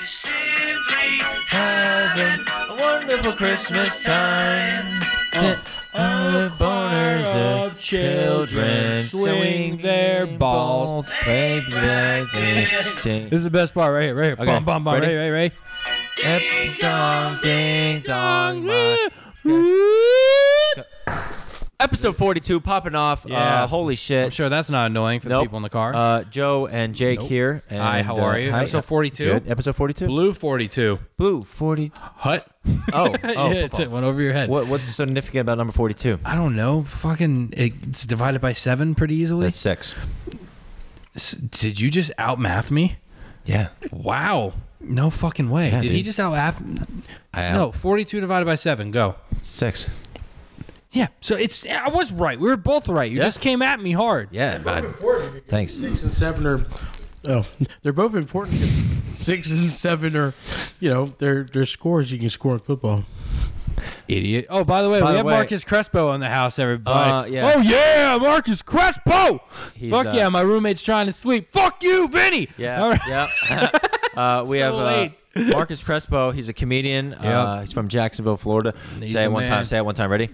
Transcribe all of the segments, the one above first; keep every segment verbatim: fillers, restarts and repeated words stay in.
Simply having a wonderful Christmas time. Oh. The boners of children swing their balls. Play This is the best part right here, right here. Okay. Bum, bum, bum. Ready? Ready, ready, ready? Ding dong, ding dong. my- Episode forty-two popping off. Yeah. Uh, holy shit. I'm sure that's not annoying for the Nope. people in the car. Uh, Joe and Jake Nope. here. And, Hi, how are uh, you? hi. Episode forty-two? Good. Episode forty-two. Blue forty-two. Blue forty. Hut? Oh, oh, yeah, it's football. it. Went over your head. What what's significant about number forty-two? I don't know. Fucking, it's divided by seven pretty easily. That's six. S- Did you just outmath me? Yeah. Wow. No fucking way. Yeah, Did he dude. just outmath? I No, forty-two divided by seven. Go. Six. Yeah. So it's, I was right. We were both right. You Yeah. just came at me hard. Yeah, man. Important. Thanks. Six and seven are, oh, they're both important because six and seven are, you know, they're they're scores you can score in football. Idiot. Oh, by the way, By we the have way- Marcus Crespo in the house, everybody. Uh, yeah. Oh, yeah, Marcus Crespo. He's, Fuck uh, yeah, my roommate's trying to sleep. Fuck you, Vinny. Yeah. All right. Yeah. uh, we So have uh, late. Marcus Crespo. He's a comedian. Uh, he's from Jacksonville, Florida. He's Say it the one man. time. Say it one time. Ready?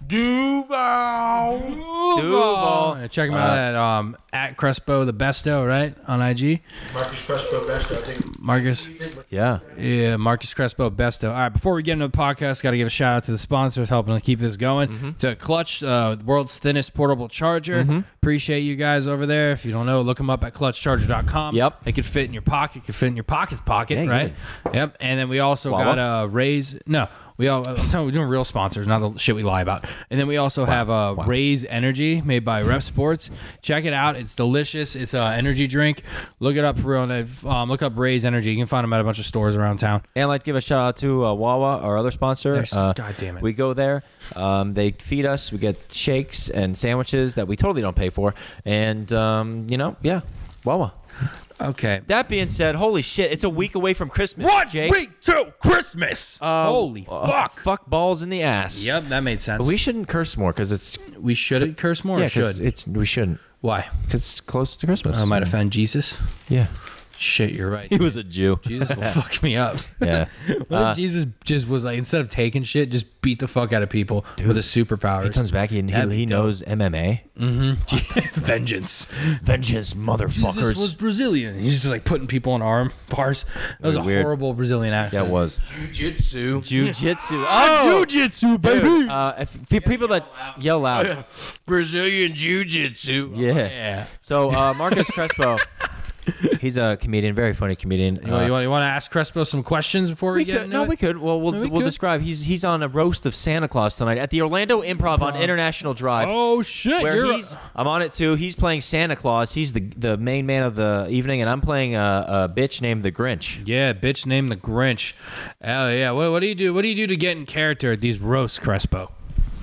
Duval. Duval. Yeah, check him Uh, out at um at Crespo the Besto, right? On I G. Marcus Crespo best, I think. Marcus. Yeah. Yeah, Marcus Crespo Besto. All right, before we get into the podcast, got to give a shout out to the sponsors helping to keep this going. Mm-hmm. To Clutch, uh, the world's thinnest portable charger. Mm-hmm. Appreciate you guys over there. If you don't know, look them up at clutch charger dot com. Yep. It could fit in your pocket. It could fit in your pocket's pocket, Yeah, right? Yep. And then we also Wawa? got a uh, Raise. No. We all, I'm telling you, we're doing real sponsors, not the shit we lie about. And then we also have uh, Raise Energy made by Rep Sports. Check it out. It's delicious. It's an energy drink. Look it up for real. And um, look up Raise Energy. You can find them at a bunch of stores around town. And I'd like to give a shout out to uh, Wawa, our other sponsor. There's- Uh, God damn it. We go there. Um, they feed us. We get shakes and sandwiches that we totally don't pay for. And, um, you know, yeah, Wawa. Okay. That being said, holy shit, it's a week away from Christmas, What Jake. week to Christmas? Uh, Holy uh, fuck. Fuck balls in the ass. Yep, that made sense. But we shouldn't curse more because it's... we should curse more Yeah, or 'cause should? it's we shouldn't. Why? Because it's close to Christmas. I might offend Jesus. Yeah. Shit, you're right. He was a Jew. Jesus will fuck me up. Yeah. What Uh, if Jesus just was like, instead of taking shit, just beat the fuck out of people with his superpowers? He comes back and That'd he, be he dope. knows M M A. Vengeance. Vengeance, Jesus motherfuckers. was Brazilian. He's just like putting people in arm bars. That was a Weird. horrible Brazilian accent. That was. Jiu-jitsu. Jiu-jitsu. Oh! Jiu-jitsu, Dude, uh, if, if people that yell loud. Brazilian Jiu-Jitsu. Yeah. Yeah. So uh, Marcus Crespo, he's a comedian, very funny comedian. You, want, you, want, you want to ask Crespo some questions before we, We get could, into no, it? we could. Well, we'll No, we we'll could. describe. He's he's on a roast of Santa Claus tonight at the Orlando Improv on International Drive. Oh, shit. Where you're- he's, I'm on it too. He's playing Santa Claus. He's the the main man of the evening, and I'm playing a, a bitch named the Grinch. Yeah, bitch named the Grinch. Hell yeah. What, what do you do? What do you do to get in character at these roasts, Crespo?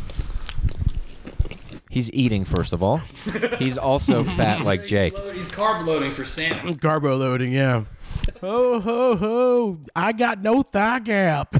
He's eating first of all. He's also fat like Jake. He's carb loading for Santa. Carbo loading, yeah. Ho, ho, ho. I got no thigh gap.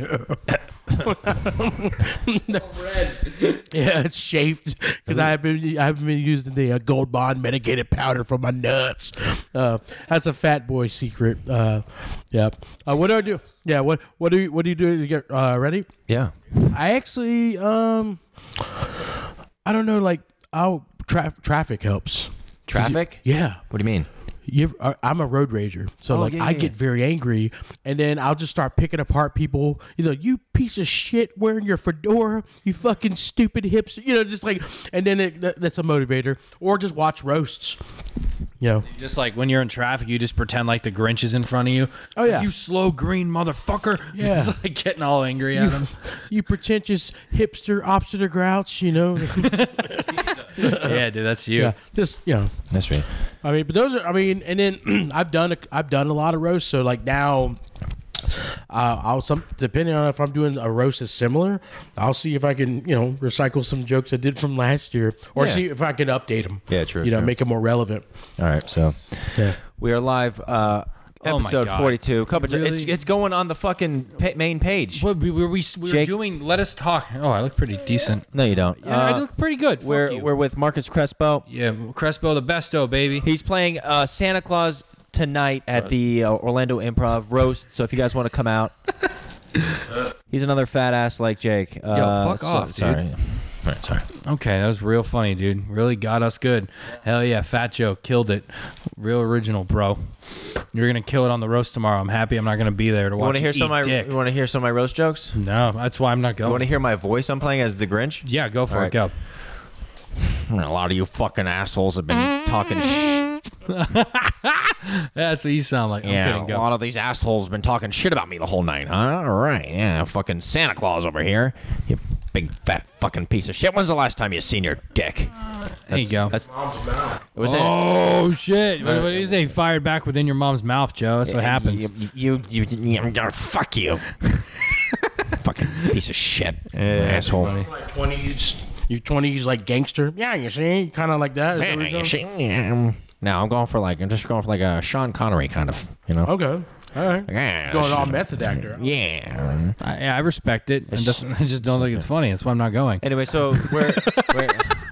Yeah, it's shaved because I've been I've been using the uh, Gold Bond medicated powder for my nuts. Uh, that's a fat boy secret. Uh, yeah. Uh, what do I do? Yeah. What what do you what do you do to get uh, ready? Yeah. I actually um, I don't know. Like, I'll tra- traffic helps. Traffic? Yeah. What do you mean? You ever, I- I'm a road rager, so Oh, like yeah, I yeah, get yeah. very angry, and then I'll just start picking apart people. You know, you piece of shit wearing your fedora, you fucking stupid hipster. You know, just like, and then it, that, that's a motivator. Or just watch roasts. You know, Just like when you're in traffic, you just pretend like the Grinch is in front of you. Oh, yeah. You slow green motherfucker. Yeah. It's like getting all angry at him. you pretentious hipster, obstinate grouch. You know, Yeah, dude, that's you. yeah, just you know. That's right. I mean, but those are. I mean, and then I've done a, I've done a lot of roasts. So like now, uh, I'll some depending on if I'm doing a roast that's similar, I'll see if I can you know recycle some jokes I did from last year, or Yeah. see if I can update them. Yeah, true, You know, true. make them more relevant. All right. So Yeah. we are live. Uh, Oh my episode God. forty-two. Couple, Really? It's it's going on the fucking pa- main page. What we were we, we were Jake? doing? Let us talk. Oh, I look pretty decent. No, you don't. Yeah, I Uh, look pretty good. Fuck We're you. we're with Marcus Crespo. yeah, Crespo the besto, baby. He's playing uh, Santa Claus tonight at the uh, Orlando Improv roast. So if you guys want to come out, he's another fat ass like Jake. Uh, Yo, fuck so- off, dude. Sorry. All right, sorry. Okay, that was real funny, dude. Really got us good. Hell yeah, Fat Joe killed it. Real original, bro. You're gonna kill it on the roast tomorrow. I'm happy I'm not gonna be there to You watch want to you hear eat some of my? dick. You want to hear some of my roast jokes? No, that's why I'm not You want going. to hear my voice? I'm playing as the Grinch. Yeah, go for All it. right. Go. A lot of you fucking assholes have been talking. Sh- That's what you sound like. I'm yeah, kidding. a Go. lot of these assholes have been talking shit about me the whole night, huh? All right, yeah, fucking Santa Claus over here. You big fat fucking piece of shit. When's the last time you seen your dick? There you go. That's, was it? Oh shit! What, what do you say? Fired back within your mom's mouth, Joe. That's what happens. You, you, you, you fuck you. Fucking piece of shit, asshole. funny. Like twenties, your twenties like gangster. Yeah, you see, kind of like that. Is that what Yeah, you're you saying? see? Yeah. No, I'm going for like I'm just going for like a Sean Connery kind of, you know. Okay, all right. Yeah, Going all method actor. Yeah. I, yeah, I respect it. I just, I just don't think it's funny. That's why I'm not going. Anyway, so we're, we're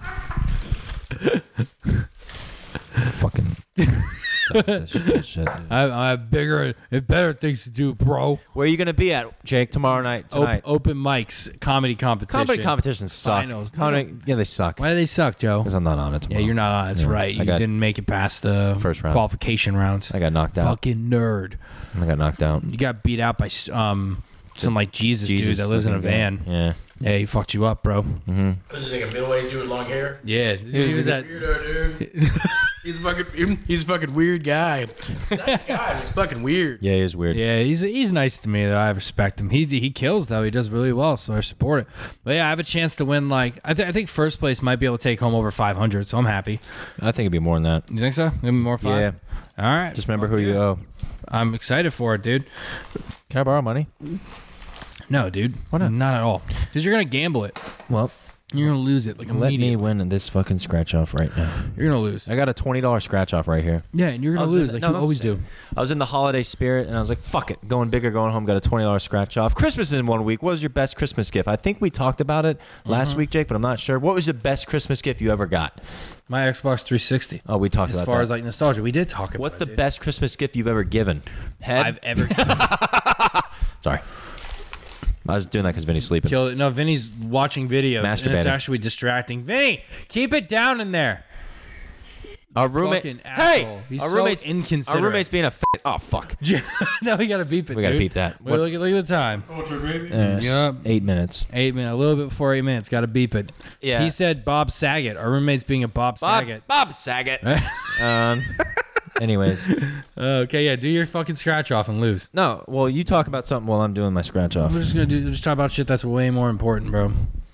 fucking this bullshit, dude. I, I have bigger and better things to do, bro. Where are you gonna be at, Jake, tomorrow night? Op- Tonight. open mics, comedy competition. Comedy competitions suck. Finals. Comedy, yeah, they suck. Why do they suck, Joe? Because I'm not on it Yeah, tomorrow. you're not on. That's Yeah, right. I You got- didn't make it past the First round. qualification rounds. I got knocked out. Fucking nerd. I got knocked out. You got beat out by um some like Jesus, dude that lives in a looking van. guy. Yeah. Yeah, he fucked you up, bro. Was it like a middle-aged dude with long hair? Yeah, he was that. Weirdo, dude. He's fucking. He's a fucking weird guy. Nice guy. but He's fucking weird. Yeah, he is weird. Yeah, he's he's nice to me though. I respect him. He he kills though. He does really well, so I support it. But yeah, I have a chance to win. Like I, th- I think first place might be able to take home over five hundred. So I'm happy. I think it'd be more than that. You think so? Maybe more five. Yeah. All right. Just remember Fuck who you yeah. owe. I'm excited for it, dude. Can I borrow money? No, dude. Why not? Not at all. Because you're gonna gamble it. Well, You're gonna lose it like let immediately. me win this fucking scratch off right now. You're gonna lose. I got a twenty dollars scratch off right here. Yeah, and you're I gonna was in- lose like no, you don't always say- do. I was in the holiday spirit, and I was like, "Fuck it, going bigger, going home." Got a twenty dollars scratch off. Christmas is in one week. What was your best Christmas gift? I think we talked about it last Mm-hmm. week, Jake, but I'm not sure. What was the best Christmas gift you ever got? My Xbox three sixty. Oh, we talked As about far that. as like nostalgia, we did talk about. What's it, the dude. best Christmas gift you've ever given? Head. I've ever Sorry, I was doing that because Vinny's sleeping. killed? No, Vinny's watching videos, and it's Masturbating. actually distracting. Vinny, keep it down in there. Our roommate. fucking Hey, asshole. He's our so roommate's inconsiderate. Our roommate's being a. F- oh fuck. No, we gotta beep it. We gotta dude. beep that. Wait, What- look at look at the time. Uh, Yup. Eight minutes. Eight minutes, a little bit before eight minutes. Got to beep it. Yeah. He said Bob Saget. Our roommate's being a Bob, Bob Saget. Bob Saget. um. Anyways, Okay, yeah. Do your fucking scratch off and lose. no. Well, you talk about something while I'm doing my scratch off. We're just gonna do just talk about shit that's way more important, bro.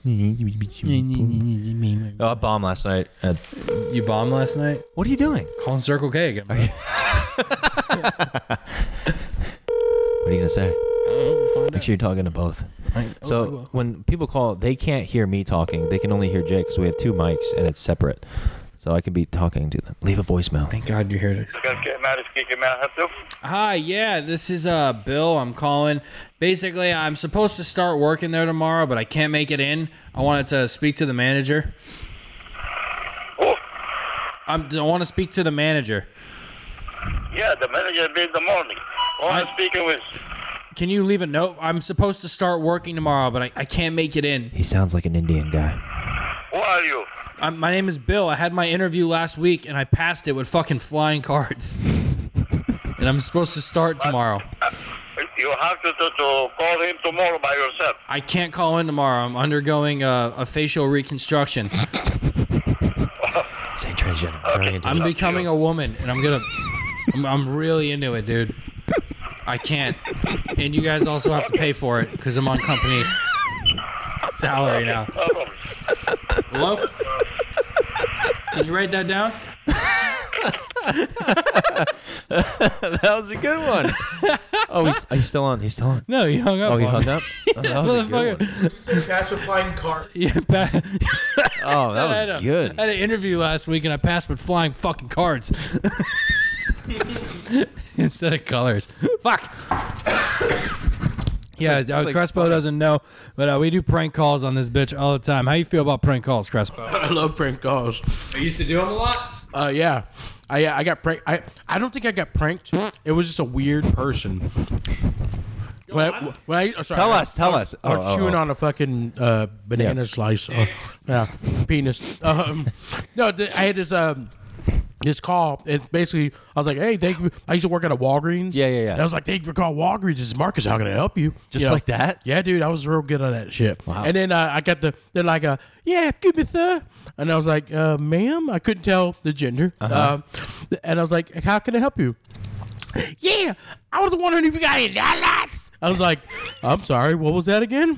Oh, I bombed last night. At, You bombed last night? what are you doing? Calling Circle K again. Bro. What are you gonna say? Oh, we'll find Make sure you're talking to both. out. Oh, So well. when people call, they can't hear me talking. They can only hear Jake because we have two mics and it's separate. So I can be talking to them. Leave a voicemail. Thank God you're here to Get mad is kicking me out. Hi, yeah, this is uh Bill. I'm calling. Basically, I'm supposed to start working there tomorrow, but I can't make it in. I wanted to speak to the manager. Oh, I'm, I want to speak to the manager. yeah, the manager be in the morning. Who I'm I- speaking with? Can you leave a note? I'm supposed to start working tomorrow, but I, I can't make it in. He sounds like an Indian guy. Who are you? I'm, my name is Bill. I had my interview last week, and I passed it with fucking flying cards. And I'm supposed to start tomorrow. You have to, to, to call him tomorrow by yourself. I can't call in tomorrow. I'm undergoing a, a facial reconstruction. Say transgender. Very into I'm it. becoming a woman, and I'm gonna. I'm, I'm really into it, dude. I can't. And you guys also have to pay for it because I'm on company salary now. No problem. Hello? Did you write that down? That was a good one. Oh, he's, he's still on. He's still on. No, he hung up. Oh, he on hung me. up? Oh, that was a good one. Motherfucker. Catch a flying cart. Yeah, ba- Oh, I that had was a- good. I had an interview last week and I passed with flying fucking cards instead of colors. Fuck. Yeah, like- uh, it's like Crespo fun. doesn't know, but uh, we do prank calls on this bitch all the time. How you feel about prank calls, Crespo? I love prank calls. I used to do them a lot. Uh, yeah, I I got pranked. I I don't think I got pranked. It was just a weird person. When I, when I, oh, sorry, Tell I- us, tell I, us. I was Oh, oh, chewing oh. on a fucking uh, banana Yeah. slice. Uh, yeah, penis. Um, no, th- I had this um, this call. And basically, I was like, "Hey, thank you." I used to work at a Walgreens. Yeah, yeah, yeah. And I was like, "Thank you for calling Walgreens. This is Marcus. How can I help you?" Just You know? like that? Yeah, dude. I was real good on that shit. Wow. And then uh, I got the they're like, uh, "Yeah, excuse me, sir." And I was like, uh, "Ma'am," I couldn't tell the gender. Uh-huh. Um, and I was like, "How can I help you?" Yeah, I was wondering if you got any nalox. I was like, I'm sorry, what was that again?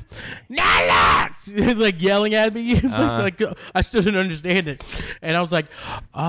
Nalox! Like yelling at me. Uh-huh. Like I still didn't understand it. And I was like,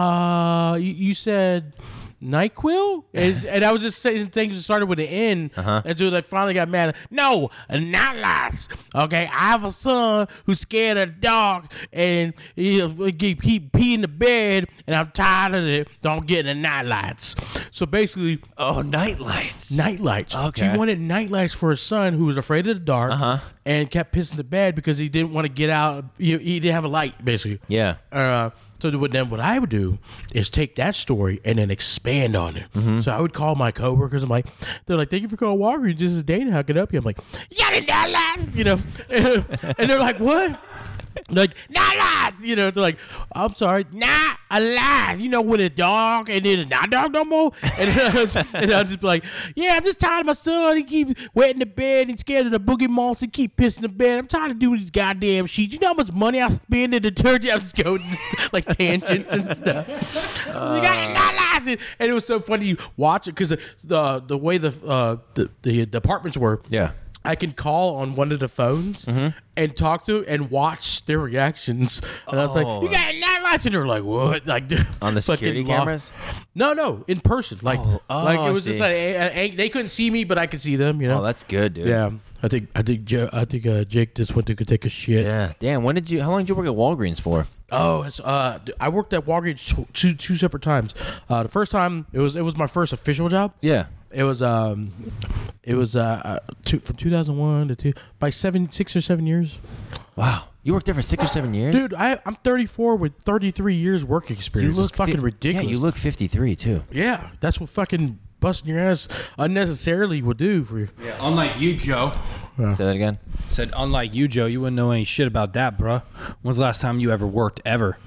uh, you, you said NyQuil? And, and I was just saying things that started with an N Uh-huh. until they finally got mad. No, Nalox. Okay, I have a son who's scared of dog and he keep, keep peeing the bed and I'm tired of it. Don't get the nightlights. So basically, Oh, night lights. nightlights. Okay. She wanted nightlights for her son who was afraid of the dark Uh-huh. and kept pissing the bed because he didn't want to get out. He, he didn't have a light, basically. Yeah. Uh, so what- then what I would do is take that story and then expand on it. Mm-hmm. So I would call my coworkers. I'm like, they're like, thank you for calling Walgreens. This is Dana. How can I help you? I'm like, you got any nightlights? You know, and they're like, what? Like, not lies, you know. They're like, I'm sorry, not alive. You know, with a dog and then a not dog no more. And, and I'll just be like, yeah, I'm just tired of my son. He keeps wetting the bed. He's scared of the boogie monster. He keep pissing the bed. I'm tired of doing these goddamn sheets. You know how much money I spend in detergent? I just go like tangents and stuff. Uh, you got not lies. And it was so funny to watch it because the, the the way the uh the, the departments were. Yeah. I can call on one of the phones and talk to and watch their reactions. And I was Oh. like, "You got night lights?" And they're like, "What?" Like On the fucking security lo- cameras? No, no, in person. Like, Oh, oh, like I it was just see. like a, a, they couldn't see me, but I could see them. You know? Oh, that's good, dude. yeah. I think I think Jo- I think uh, Jake just went to go take a shit. Yeah. Damn. When did you? How long did you work at Walgreens for? Oh, it's, uh, I worked at Walgreens tw- two two separate times. Uh, the first time it was it was my first official job. Yeah. It was um, it was uh, uh two, from two thousand one to two by seven six or seven years. Wow. You worked there for six or seven years, Dude, I I'm thirty-four with thirty-three years work experience. You look it's fucking fi- ridiculous. Yeah, you look fifty-three too. Yeah, that's what fucking busting your ass unnecessarily would do for you. Yeah, unlike you, Joe. Say that again. Said, unlike you, Joe, you wouldn't know any shit about that, bruh. When's the last time you ever worked, ever?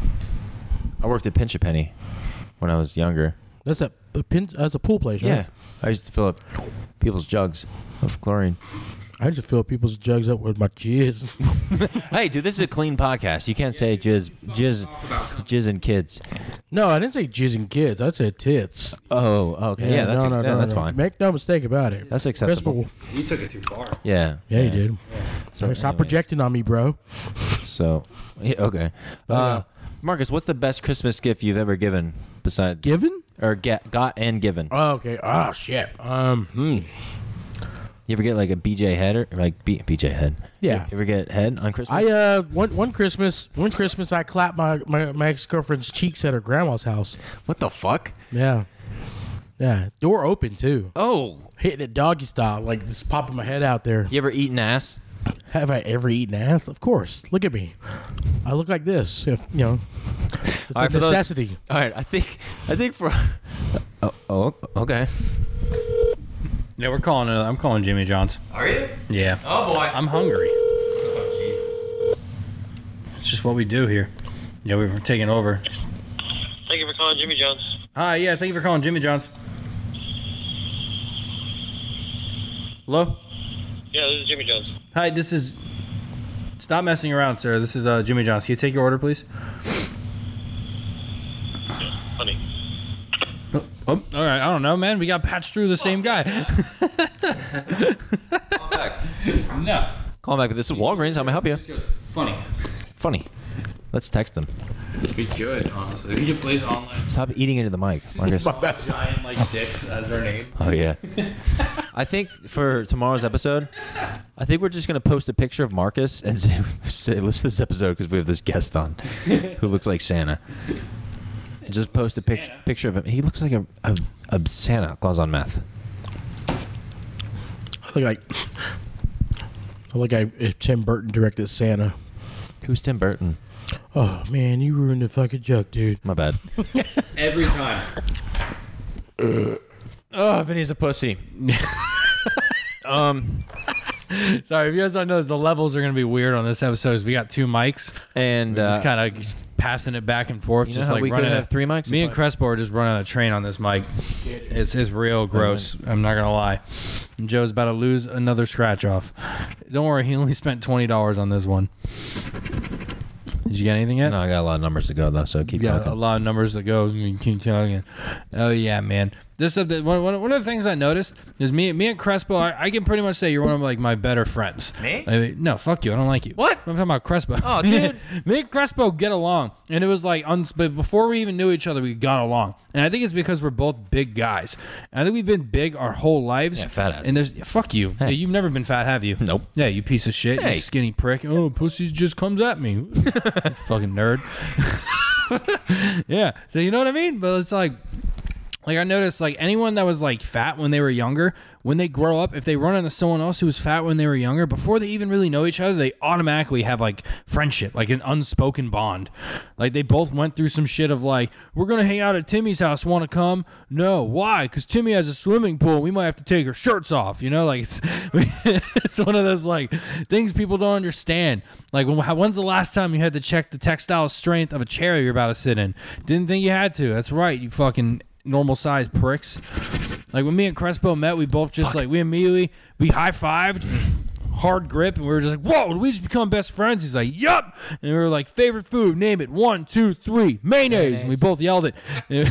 I worked at Pinch a Penny when I was younger. That's a, a pin. That's a pool place, right? Yeah. I used to fill up people's jugs of chlorine. I just fill people's jugs up with my jizz. Hey, dude, this is a clean podcast. You can't say jizz, jizz, jizz and kids. No, I didn't say jizzing kids. I said tits. Oh, okay. Yeah, that's, no, no, yeah, no, that's no. fine. Make no mistake about it. That's acceptable. Chris, You took it too far. Yeah. yeah, you did. So, Sorry, stop anyways. projecting on me, bro. So, yeah, okay. But, Uh, yeah. Marcus, what's the best Christmas gift you've ever given besides Given? or get got and given? Oh, okay. Oh shit. Um. Hmm. You ever get like a B J head or like B, BJ head? Yeah. You ever get head on Christmas? I uh one one Christmas one Christmas I clapped my my, my ex girlfriend's cheeks at her grandma's house. What the fuck? Yeah. Yeah. Door open too. Oh. Hitting it doggy style, like just popping my head out there. You ever eaten ass? Have I ever eaten ass? Of course. Look at me. I look like this. If you know, it's All a right, for those- necessity. All right, I think I think for oh, oh okay. Yeah, we're calling it. I'm calling Jimmy John's. Are you? Yeah. Oh boy. I'm hungry. Oh Jesus. It's just what we do here. Yeah, we were taking over. Thank you for calling Jimmy John's. Hi, yeah, thank you for calling Jimmy John's. Hello? Yeah, this is Jimmy John's. Hi, this is... Stop messing around, sir. This is uh, Jimmy John's. Can you take your order, please? Honey. Oh, oh, all right. I don't know, man. We got patched through the same guy. Call back. No. Call back. This is Walgreens. How may I help you? Funny. Funny. Let's text them. We could, honestly. We could place online. Stop eating into the mic, Marcus. Giant, like, dicks as their name. Oh yeah. I think for tomorrow's episode, I think we're just gonna post a picture of Marcus and say, say listen to this episode because we have this guest on who looks like Santa. Just post a pic- Santa? picture of him. He looks like a, a, a Santa Claus on meth. I look like I look like if Tim Burton directed Santa. Who's Tim Burton? Oh man, you ruined the fucking joke, dude. My bad. Every time. Oh, Vinny's a pussy. um, Sorry, if you guys don't know, the levels are going to be weird on this episode. 'Cause we got two mics. and We're uh, just kind of passing it back and forth. you know just how like we running could a- have three mics. Me If and I- Crespo are just running a train on this mic. It's it's real gross. I'm not gonna lie. And Joe's about to lose another scratch off. Don't worry, he only spent twenty dollars on this one. Did you get anything yet? No, I got a lot of numbers to go though, so keep You got talking. a lot of numbers to go. You keep talking. Oh yeah, man. This uh, the- one, one one of the things I noticed is me me and Crespo. I, I can pretty much say you're one of like my better friends. Me? I mean, no, fuck you. I don't like you. What? I'm talking about Crespo. Oh, dude. Me and Crespo get along, and it was like, uns- but before we even knew each other, we got along, and I think it's because we're both big guys. And I think we've been big our whole lives. Yeah, fat asses. And there's fuck you. Hey. Yeah, you've never been fat, have you? Nope. Yeah, you piece of shit. Hey. You skinny prick. Oh, pussy just comes at me. You fucking nerd. Yeah. So you know what I mean? But it's like. Like I noticed, like anyone that was like fat when they were younger, when they grow up, if they run into someone else who was fat when they were younger, before they even really know each other, they automatically have like friendship, like an unspoken bond. Like they both went through some shit of like, we're gonna hang out at Timmy's house. Want to come? No. Why? Because Timmy has a swimming pool. We might have to take our shirts off. You know, like it's it's one of those like things people don't understand. Like when, when's the last time you had to check the textile strength of a chair you're about to sit in? Didn't think you had to. That's right. You fucking normal sized pricks. Like when me and Crespo met, we both just like we immediately we high fived, hard grip, and we were just like, "Whoa, did we just become best friends?" He's like, "Yup," and we were like, "Favorite food? Name it. One, two, three. Mayonnaise." And we both yelled it.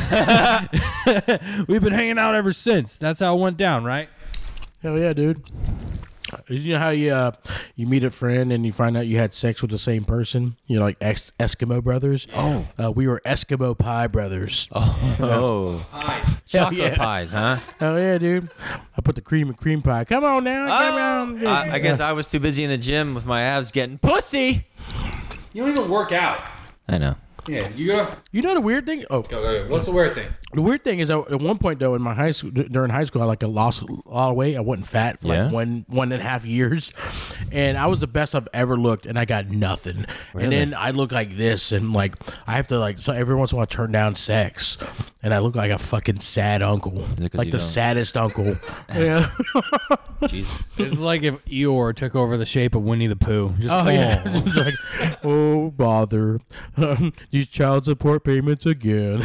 We've been hanging out ever since. That's how it went down, right? Hell yeah, dude. You know how you uh, you meet a friend and you find out you had sex with the same person? You're like ex- Eskimo brothers. Oh. uh, we were Eskimo pie brothers. Oh, Nice. chocolate yeah. pies, huh? Hell yeah, dude. I put the cream and cream pie. Come on now, come on. Uh, I guess I was too busy in the gym with my abs getting pussy. You don't even work out. I know. Yeah, you go. You know the weird thing? Oh, Go, go, go. What's the weird thing? the weird thing is that at one point though in my high school during high school I like I lost a lot of weight. I wasn't fat for Yeah? like one one and a half years, and I was the best I've ever looked, and I got nothing. Really? And then I look like this, and like I have to like so every once in a while turn down sex, and I look like a fucking sad uncle, it 'cause like you the don't- saddest uncle. Yeah. Jesus. It's like if Eeyore took over the shape of Winnie the Pooh. Just Oh yeah, It's like, oh bother, these child support payments again.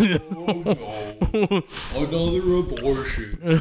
Another abortion.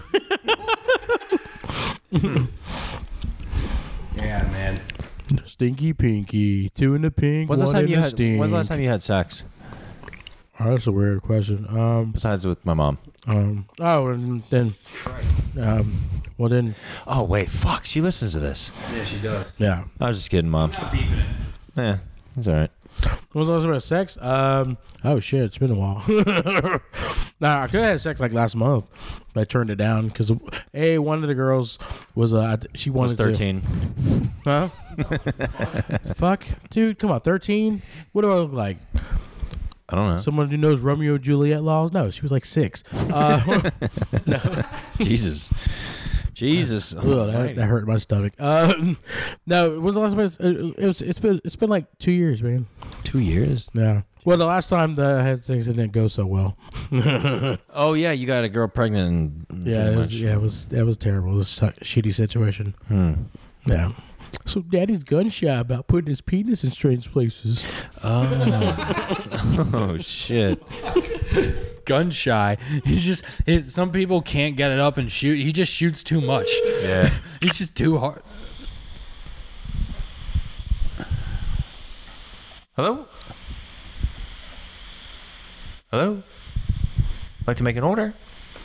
Yeah, man. Stinky pinky, two in the pink, When's the last one time in you the had? stink. When's the last time you had sex? Oh, that's a weird question. Um, Besides with my mom. um. Oh, and then, um. Well then, Oh wait, fuck. She listens to this. Yeah, she does. yeah. I was just kidding, mom. Not beeping it. Yeah, it's all right. When was the last time I had sex? Um. Oh shit, it's been a while. Nah, I could have had sex like last month, but I turned it down because a one of the girls was uh she I was wanted thirteen. to. Huh? Fuck, dude, come on, thirteen. What do I look like? I don't know. Someone who knows Romeo and Juliet laws? No, she was like six. Uh, Jesus. Jesus. Ugh, that, that hurt my stomach. Um, no, it was the last time. I was, it was. It's been. It's been like two years, man. Two years? Yeah. Well, the last time that I had sex, it didn't go so well. Oh yeah, you got a girl pregnant. And Yeah, pretty it was. much- Yeah, it was. That was terrible. It was a shitty situation. Hmm. Yeah. So Daddy's gun shy about putting his penis in strange places. Oh. Oh shit. Gun shy. He's just. It, some people can't get it up and shoot. He just shoots too much. Yeah. He's just too hard. Hello? Hello? Like to make an order?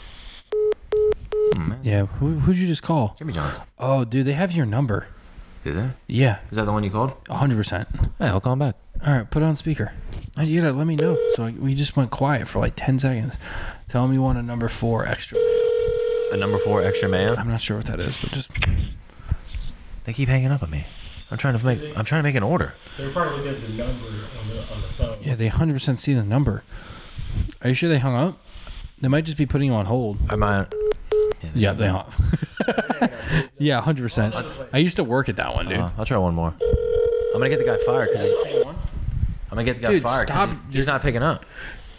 Oh, man. Yeah. Who who'd you just call? Jimmy John's. Oh, dude, they have your number. Did they? Yeah, Is that the one you called? a hundred percent. Yeah, I'll call him back. All right, put it on speaker. Uh, You gotta let me know. So I, we just went quiet for like ten seconds. Tell him you want a number four extra mayo. A number four extra mayo. I'm not sure what that is, but just They keep hanging up on me. I'm trying to make. I'm trying to make an order. They're probably looking at the number on the on the phone. yeah, they one hundred percent see the number. Are you sure they hung up? They might just be putting you on hold. I might. Yeah, they hung. Yeah, one hundred percent. I used to work at that one, dude. Uh, I'll try one more. I'm gonna get the guy fired because Same one. I'm gonna get the guy Dude, fired. 'cause stop. he- He's not picking up.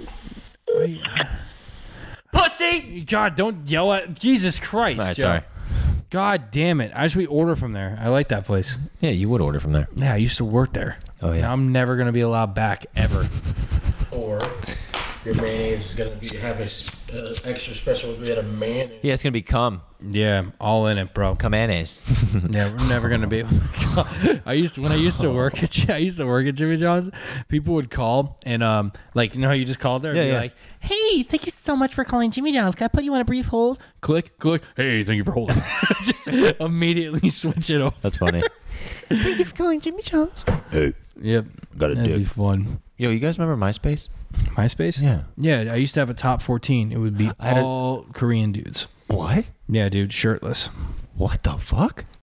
Pussy. God, don't yell at Jesus Christ. All right, Joe. sorry. God damn it. I wish we order from there. I like that place. Yeah, you would order from there. Yeah, I used to work there. Oh, yeah. Now I'm never going to be allowed back ever. Or your mayonnaise is gonna be have a uh, extra special grade of mayonnaise. Yeah, it's gonna be cum. Yeah, all in it, bro. Cum mayonnaise. Yeah, we're never gonna be able to. I used to, when I used to work at I used to work at Jimmy John's. People would call and um like you know how you just called there and Yeah, be yeah. like, hey, thank you so much for calling Jimmy John's. Can I put you on a brief hold? Click, click. Hey, thank you for holding. Just immediately switch it over. That's funny. Thank you for calling Jimmy John's. Hey, Yep, got a that'd be dick. fun. Yo, you guys remember MySpace? MySpace? Yeah. Yeah, I used to have a top fourteen. It would be I had a- all Korean dudes. What? Yeah, dude, shirtless. What the fuck?